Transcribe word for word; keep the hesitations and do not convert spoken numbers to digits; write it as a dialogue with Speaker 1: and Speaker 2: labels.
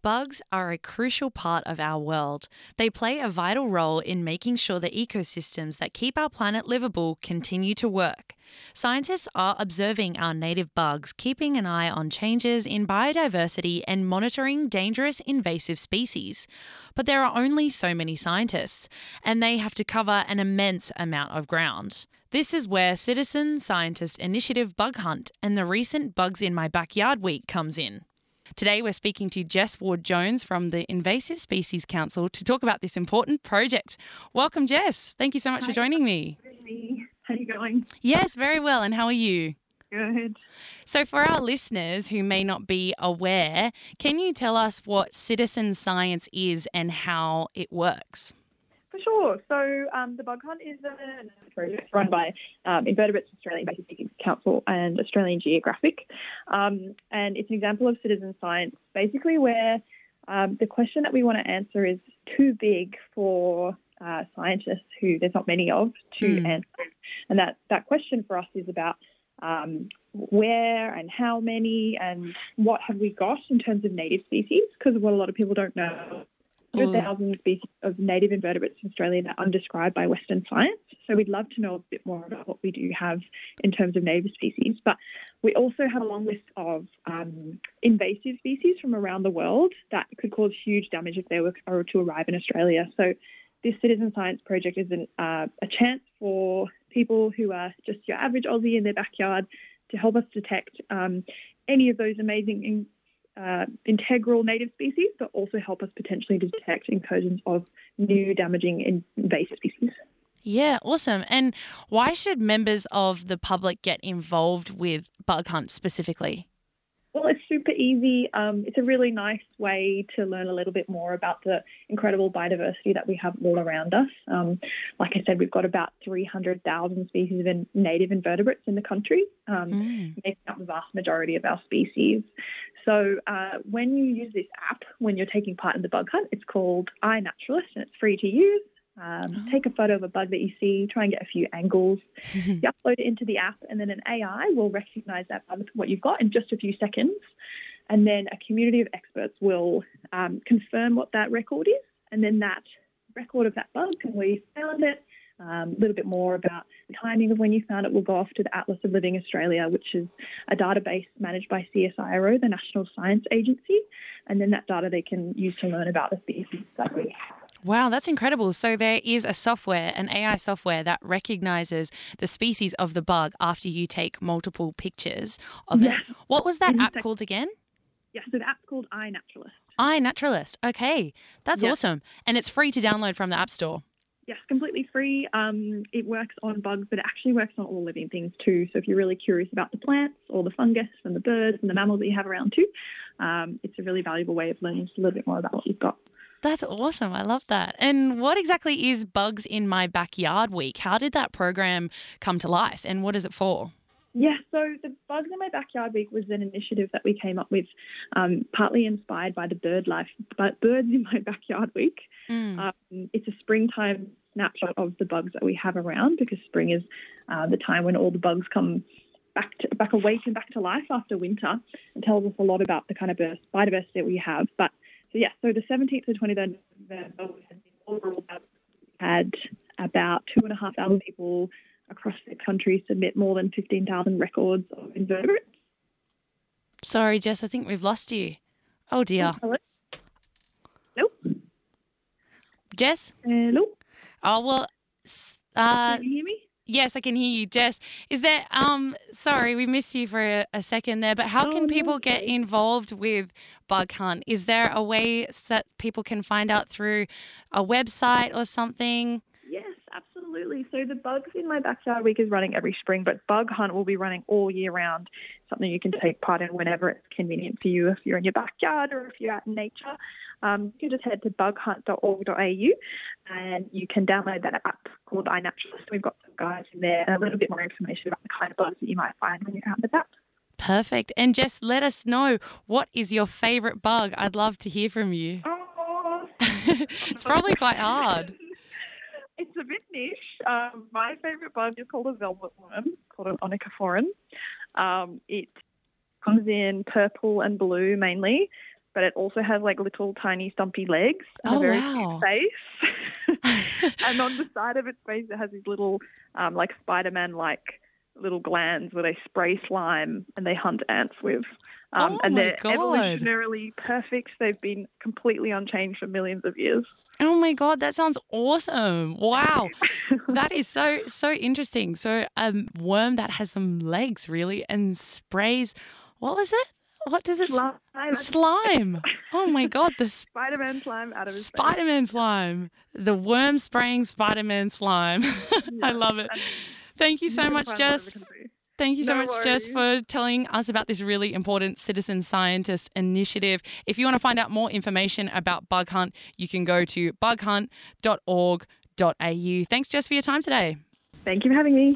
Speaker 1: Bugs are a crucial part of our world. They play a vital role in making sure the ecosystems that keep our planet livable continue to work. Scientists are observing our native bugs, keeping an eye on changes in biodiversity and monitoring dangerous invasive species. But there are only so many scientists, and they have to cover an immense amount of ground. This is where Citizen Scientist Initiative Bug Hunt and the recent Bugs in My Backyard Week comes in. Today we're speaking to Jess Ward-Jones from the Invasive Species Council to talk about this important project. Welcome, Jess. Thank you so much
Speaker 2: Hi,
Speaker 1: for joining me.
Speaker 2: how are you going?
Speaker 1: Yes, very well. And how are you?
Speaker 2: Good.
Speaker 1: So for our listeners who may not be aware, can you tell us what citizen science is and how it works?
Speaker 2: For sure. So um, the Bug Hunt is a project run by um, Invertebrates Australia Invasive Species Council and Australian Geographic. Um, and it's an example of citizen science, basically where um, the question that we want to answer is too big for uh, scientists who there's not many of to
Speaker 1: Mm.
Speaker 2: answer. And that, that question for us is about um, where and how many and what have we got in terms of native species, because what a lot of people don't know, one hundred thousand species of native invertebrates in Australia that are undescribed by Western science. So we'd love to know a bit more about what we do have in terms of native species. But we also have a long list of um, invasive species from around the world that could cause huge damage if they were, were to arrive in Australia. So this citizen science project is an, uh, a chance for people who are just your average Aussie in their backyard to help us detect um, any of those amazing Uh, integral native species, but also help us potentially detect incursions of new damaging invasive species.
Speaker 1: Yeah, awesome. And why should members of the public get involved with Bug Hunt specifically?
Speaker 2: Well, it's super easy. Um, it's a really nice way to learn a little bit more about the incredible biodiversity that we have all around us. Um, like I said, we've got about three hundred thousand species of in- native invertebrates in the country, um,
Speaker 1: Mm.
Speaker 2: making up the vast majority of our species. So uh, when you use this app, when you're taking part in the Bug Hunt, it's called iNaturalist and it's free to use. Um,
Speaker 1: Oh.
Speaker 2: Take a photo of a bug that you see, try and get a few angles. You upload it into the app and then an A I will recognise that bug, what you've got, in just a few seconds. And then a community of experts will um, confirm what that record is. And then that record of that bug and where you found it, um, a little bit more about the timing of when you found it, will go off to the Atlas of Living Australia, which is a database managed by C S I R O, the National Science Agency. And then that data they can use to learn about the species that we have.
Speaker 1: Wow, that's incredible. So there is a software, an A I software that recognises the species of the bug after you take multiple pictures of
Speaker 2: Yes.
Speaker 1: it. What was that
Speaker 2: In
Speaker 1: app
Speaker 2: sec-
Speaker 1: called again?
Speaker 2: Yeah, so the app's called iNaturalist.
Speaker 1: iNaturalist. Okay, that's
Speaker 2: Yeah.
Speaker 1: awesome. And it's free to download from the App Store.
Speaker 2: Yes, completely free. Um, it works on bugs, but it actually works on all living things too. So if you're really curious about the plants or the fungus and the birds and the mammals that you have around too, um, it's a really valuable way of learning just a little bit more about what you've got.
Speaker 1: That's awesome. I love that. And what exactly is Bugs in My Backyard Week? How did that program come to life and what is it for?
Speaker 2: Yeah, so the Bugs in My Backyard Week was an initiative that we came up with, um, partly inspired by the Bird Life, but Birds in My Backyard Week.
Speaker 1: Mm.
Speaker 2: Um, it's a springtime snapshot of the bugs that we have around, because spring is uh, the time when all the bugs come back to, back awake and back to life after winter, and tells us a lot about the kind of biodiversity that we have. But so yeah, so the seventeenth to twenty-third of November, we had about two and a half thousand people across the country submit more than fifteen thousand records of invertebrates.
Speaker 1: Sorry, Jess, I think we've lost you. Oh, dear.
Speaker 2: Hello? Hello?
Speaker 1: Jess?
Speaker 2: Hello?
Speaker 1: Oh, well, s- uh,
Speaker 2: Can you hear me?
Speaker 1: yes, I can hear you, Jess. Is there, um, sorry, we missed you for a, a second there, but how
Speaker 2: Oh,
Speaker 1: can
Speaker 2: no
Speaker 1: people get
Speaker 2: worries.
Speaker 1: involved with Bug Hunt? Is there a way that people can find out through a website or something?
Speaker 2: Yes, absolutely. So the Bugs in My Backyard Week is running every spring, but Bug Hunt will be running all year round, something you can take part in whenever it's convenient for you, if you're in your backyard or if you're out in nature. Um, you can just head to bug hunt dot org dot a u and you can download that app called iNaturalist. We've got some guides in there and a little bit more information about the kind of bugs that you might find when you're out and about.
Speaker 1: Perfect. And Jess, let us know, what is your favourite bug? I'd love to hear from you.
Speaker 2: Oh,
Speaker 1: It's probably quite hard.
Speaker 2: It's a bit niche. Um, my favourite bug is called a velvet worm, called an onychophorus. Um, it comes in purple and blue mainly. but it also has like little tiny stumpy legs and
Speaker 1: Oh,
Speaker 2: a very
Speaker 1: wow.
Speaker 2: cute face. And on the side of its face, it has these little um, like Spider-Man-like little glands where they spray slime and they hunt ants with. Um,
Speaker 1: Oh,
Speaker 2: and
Speaker 1: my
Speaker 2: they're
Speaker 1: God.
Speaker 2: evolutionarily perfect. They've been completely unchanged for millions of years.
Speaker 1: Oh my God, that sounds awesome. Wow. That is so, so interesting. So a worm that has some legs really and sprays, what was it? What does it?
Speaker 2: Slime.
Speaker 1: Slime. Oh my God, the sp-
Speaker 2: Spider-Man slime out of his face.
Speaker 1: Spider-Man slime. The worm spraying Spider-Man slime. I love it. Thank you so
Speaker 2: can
Speaker 1: much,
Speaker 2: find
Speaker 1: Jess.
Speaker 2: whatever can do.
Speaker 1: Thank you so
Speaker 2: No
Speaker 1: much, Jess, for telling us about this really important citizen scientist initiative. If you want to find out more information about Bug Hunt, you can go to bug hunt dot org dot a u. Thanks, Jess, for your time today.
Speaker 2: Thank you for having me.